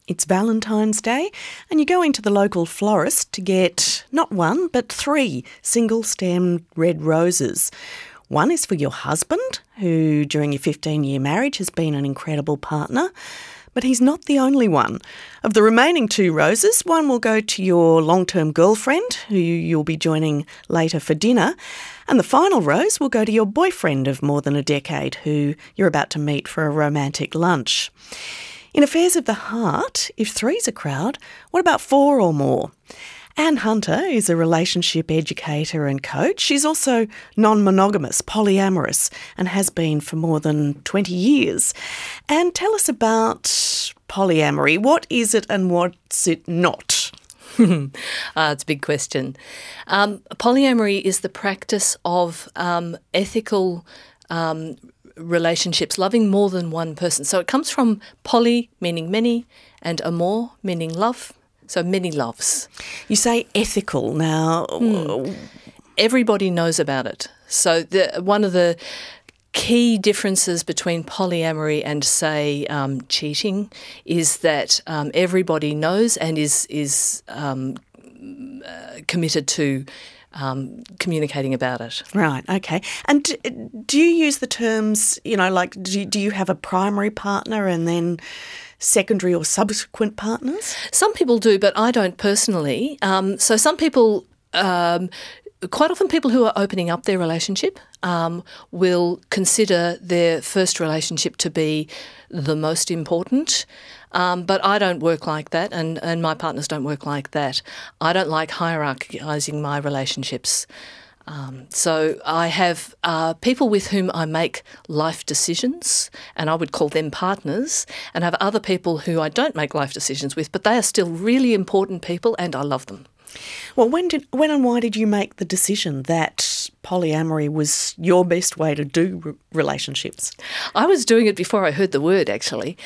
It's Valentine's Day, and you go into the local florist to get not one, but 3 single-stemmed red roses. One is for your husband, who during your 15-year marriage has been an incredible partner, but he's not the only one. Of the remaining 2 roses, one will go to your long-term girlfriend, who you'll be joining later for dinner, and the final rose will go to your boyfriend of more than a decade, who you're about to meet for a romantic lunch. In affairs of the heart, if 3's a crowd, what about 4 or more? Anne Hunter is a relationship educator and coach. She's also non-monogamous, polyamorous, and has been for more than 20 years. And tell us about polyamory. What is it and what's it not? It's a big question. Polyamory is the practice of ethical relationships, loving more than one person. So it comes from poly, meaning many, and amor, meaning love. So many loves. You say ethical now. Everybody knows about it. So one of the key differences between polyamory and, say, cheating is that everybody knows and is committed to communicating about it. Right, okay. And do you use the terms, like do you have a primary partner and then secondary or subsequent partners? Some people do, but I don't personally. So some people, quite often people who are opening up their relationship will consider their first relationship to be the most important. But I don't work like that, and my partners don't work like that. I don't like hierarchising my relationships. So I have people with whom I make life decisions, and I would call them partners, and I have other people who I don't make life decisions with, but they are still really important people and I love them. Well, when and why did you make the decision that polyamory was your best way to do relationships? I was doing it before I heard the word, actually.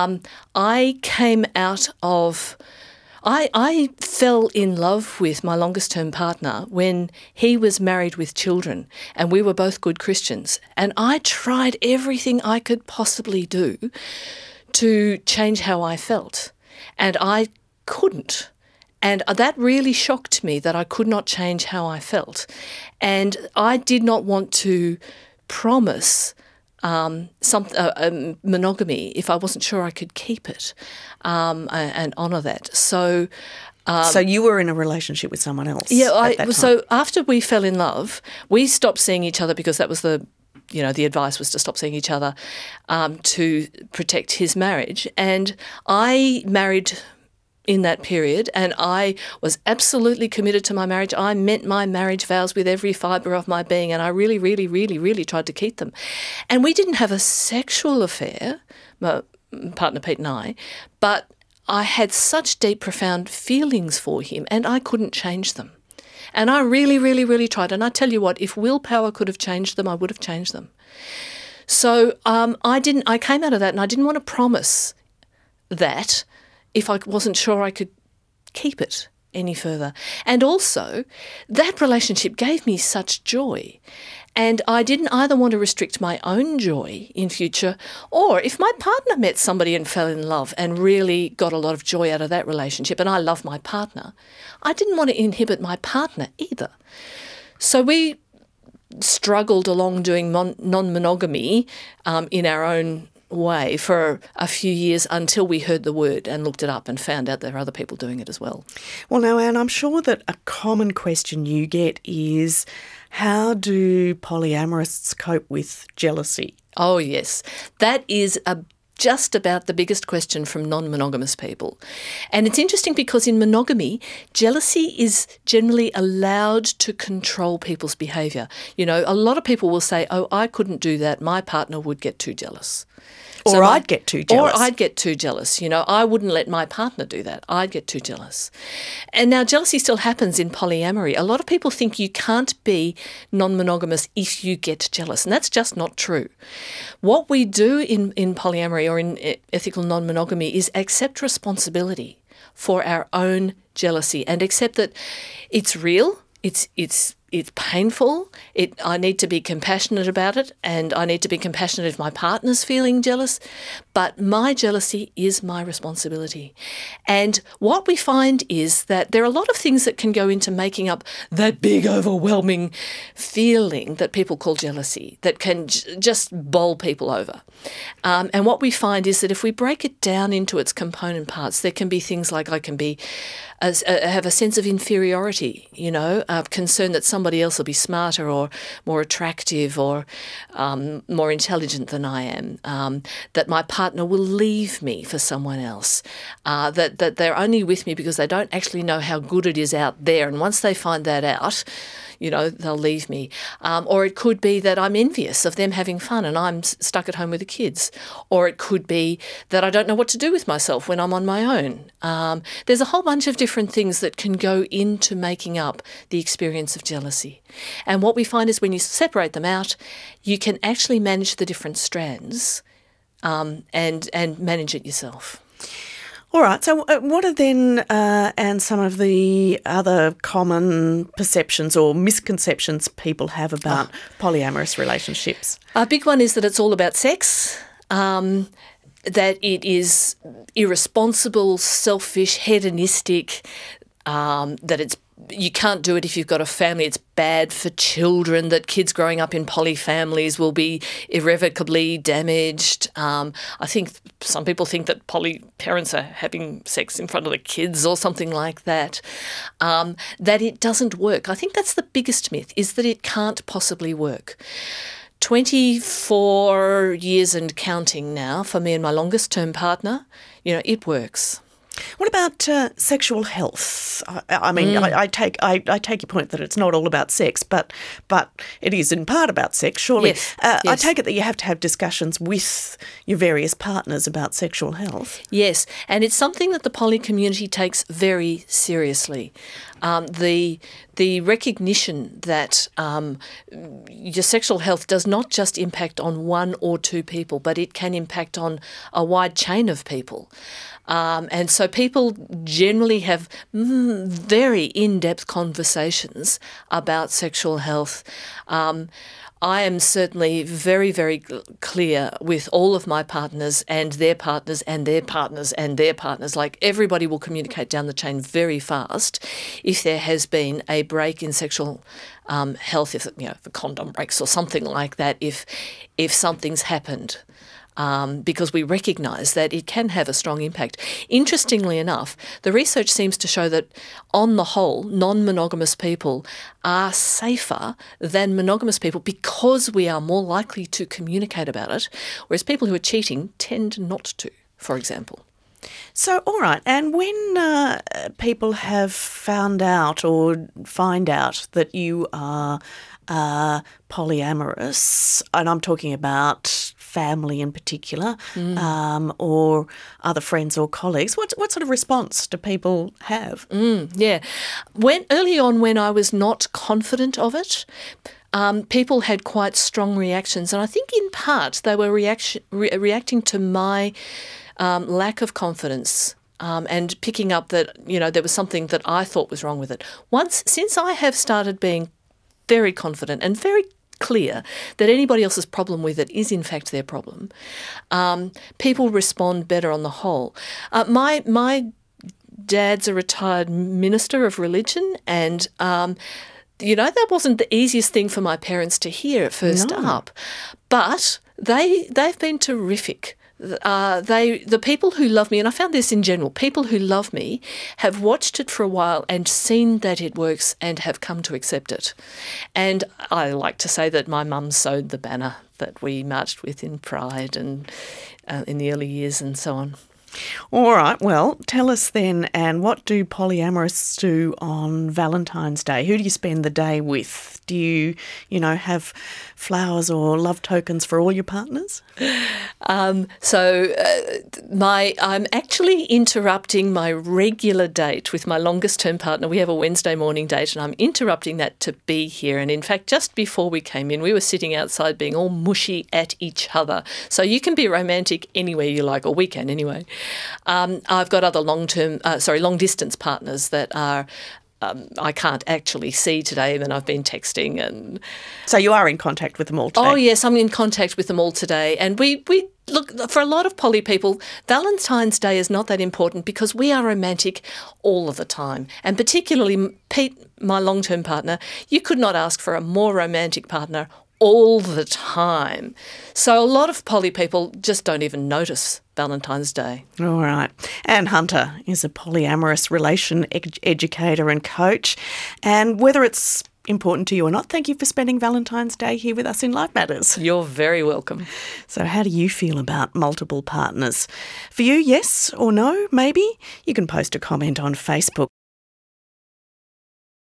I came out of... I fell in love with my longest-term partner when he was married with children, and we were both good Christians. And I tried everything I could possibly do to change how I felt, and I couldn't. And that really shocked me that I could not change how I felt. And I did not want to promise monogamy if I wasn't sure I could keep it and honour that. So you were in a relationship with someone else? Yeah. So after we fell in love, we stopped seeing each other because that was the advice was to stop seeing each other to protect his marriage. And I married in that period, and I was absolutely committed to my marriage. I meant my marriage vows with every fibre of my being, and I really, really, really, really tried to keep them. And we didn't have a sexual affair, my partner Pete and I, but I had such deep, profound feelings for him, and I couldn't change them. And I really, really, really tried. And I tell you what, if willpower could have changed them, I would have changed them. So I came out of that, and I didn't want to promise that if I wasn't sure I could keep it any further. And also, that relationship gave me such joy. And I didn't either want to restrict my own joy in future, or if my partner met somebody and fell in love and really got a lot of joy out of that relationship, and I love my partner, I didn't want to inhibit my partner either. So we struggled along doing non-monogamy in our own way for a few years until we heard the word and looked it up and found out there are other people doing it as well. Well, now, Anne, I'm sure that a common question you get is, how do polyamorists cope with jealousy? Oh, yes. That is just about the biggest question from non-monogamous people. And it's interesting because in monogamy, jealousy is generally allowed to control people's behaviour. A lot of people will say, oh, I couldn't do that, my partner would get too jealous. Or I'd get too jealous. Or I'd get too jealous. I wouldn't let my partner do that. I'd get too jealous. And now jealousy still happens in polyamory. A lot of people think you can't be non-monogamous if you get jealous, and that's just not true. What we do in polyamory or in ethical non-monogamy is accept responsibility for our own jealousy and accept that it's real, it's it's painful. I need to be compassionate about it, and I need to be compassionate if my partner's feeling jealous. But my jealousy is my responsibility. And what we find is that there are a lot of things that can go into making up that big, overwhelming feeling that people call jealousy that can just bowl people over. And what we find is that if we break it down into its component parts, there can be things like I can be have a sense of inferiority, concern that somebody else will be smarter or more attractive or more intelligent than I am, that my partner will leave me for someone else, that they're only with me because they don't actually know how good it is out there. And once they find that out, they'll leave me. Or it could be that I'm envious of them having fun and I'm stuck at home with the kids. Or it could be that I don't know what to do with myself when I'm on my own. There's a whole bunch of different things that can go into making up the experience of jealousy. And what we find is when you separate them out, you can actually manage the different strands and manage it yourself. All right, so what are then, and some of the other common perceptions or misconceptions people have about polyamorous relationships? A big one is that it's all about sex, that it is irresponsible, selfish, hedonistic, that you can't do it if you've got a family. It's bad for children, that kids growing up in poly families will be irrevocably damaged. I think some people think that poly parents are having sex in front of the kids or something like that, that it doesn't work. I think that's the biggest myth, is that it can't possibly work. 24 years and counting now for me and my longest term partner, it works. What about sexual health? I mean, I take your point that it's not all about sex, but it is in part about sex, surely. Yes. I take it that you have to have discussions with your various partners about sexual health. Yes, and it's something that the poly community takes very seriously. The recognition that your sexual health does not just impact on one or two people, but it can impact on a wide chain of people. And so people generally have very in-depth conversations about sexual health. I am certainly very, very clear with all of my partners and their partners and their partners and their partners. Like, everybody will communicate down the chain very fast if there has been a break in sexual health, if the condom breaks or something like that, if something's happened. Because we recognise that it can have a strong impact. Interestingly enough, the research seems to show that, on the whole, non-monogamous people are safer than monogamous people because we are more likely to communicate about it, whereas people who are cheating tend not to, for example. So, all right, and when people have found out or find out that you are polyamorous, and I'm talking about family in particular, or other friends or colleagues, what sort of response do people have? Yeah. Early on, when I was not confident of it, people had quite strong reactions, and I think in part they were reacting to my lack of confidence. And picking up that, there was something that I thought was wrong with it. Since I have started being very confident and very clear that anybody else's problem with it is in fact their problem, people respond better on the whole. My dad's a retired minister of religion, and that wasn't the easiest thing for my parents to hear at first up, but they've been terrific. The people who love me, and I found this in general, people who love me have watched it for a while and seen that it works and have come to accept it. And I like to say that my mum sewed the banner that we marched with in Pride and in the early years and so on. All right, well, tell us then, and what do polyamorous do on Valentine's Day? Who do you spend the day with? Do you, have flowers or love tokens for all your partners? I'm actually interrupting my regular date with my longest term partner. We have a Wednesday morning date, and I'm interrupting that to be here. And in fact, just before we came in, we were sitting outside being all mushy at each other. So you can be romantic anywhere you like, or we can anyway. I've got other long distance partners that are I can't actually see today, and I've been texting. And so you are in contact with them all today? Oh yes, I'm in contact with them all today. And we look, for a lot of poly people, Valentine's Day is not that important because we are romantic all of the time. And particularly Pete, my long-term partner, you could not ask for a more romantic partner all the time. So a lot of poly people just don't even notice Valentine's Day. All right. Anne Hunter is a polyamorous relation educator and coach. And whether it's important to you or not, thank you for spending Valentine's Day here with us in Life Matters. You're very welcome. So how do you feel about multiple partners? For you, yes or no, maybe? You can post a comment on Facebook.